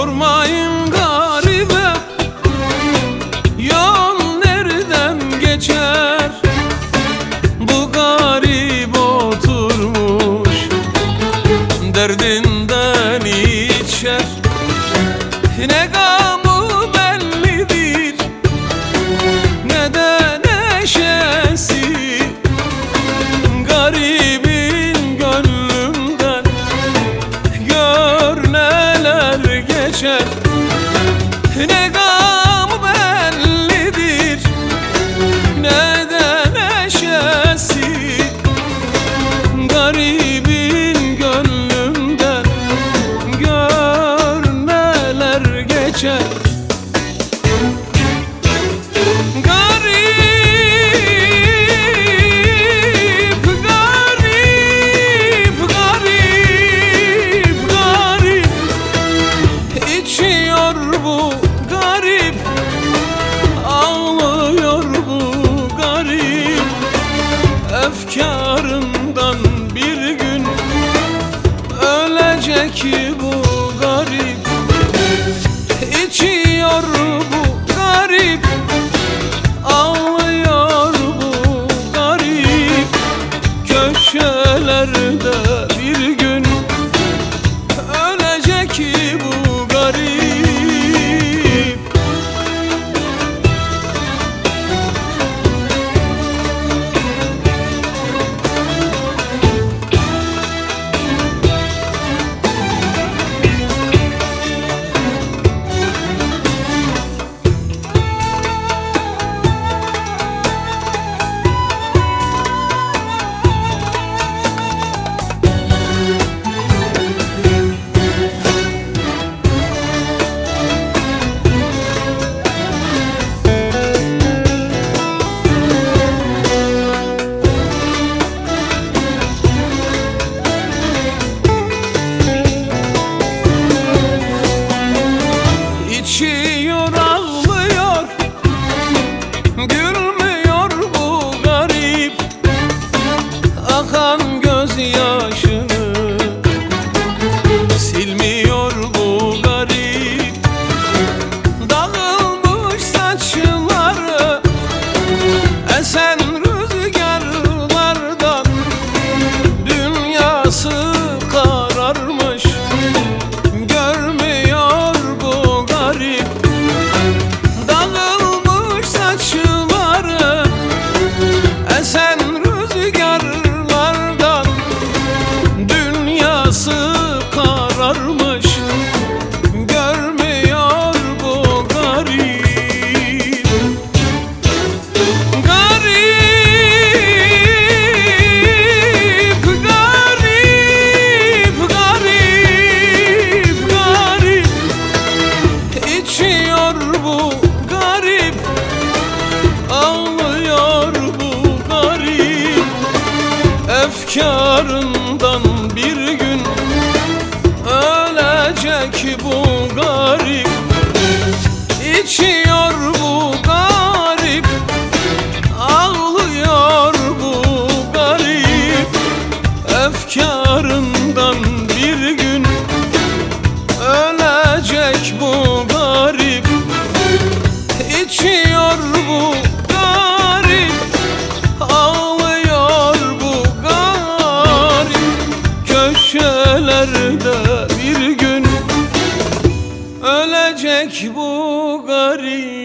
Sormayın garibe, yol nereden geçer? Bu garip oturmuş, derdinden içer. Ne gamı bellidir, ne de neşesi. Garibin gönlümden gör neler geçer. Ne gamı bellidir, ne de neşesi. Garibin gönlümden gör neler geçer. Bu garip ağlıyor, bu garip efkarından bir gün ölecek. Bu garip içiyor, bu garip ağlıyor, bu garip köşelerde bir gün ölecek. Bu garip İçiyor, ağlıyor, gülmüyor bu garip. Akan gözyaşını silmiyor bu garip. Dağılmış saçları esen rüzgarlardan dünyası kararmış. Görmüyor bu garip. Dağılmış saçları esen rüzgarlardan dünyası kararmış. Görmüyor bu garip. Garip içiyor, bu garip ağlıyor, bu garip efkarından bir gün ölecek. Bu garip içiyor, bu garip ağlıyor, bu garip efkarından bir gün ölecek. Bu garip içiyor, bu garip ağlıyor, bu garip köşelerde bir gün ölecek. Bu garip.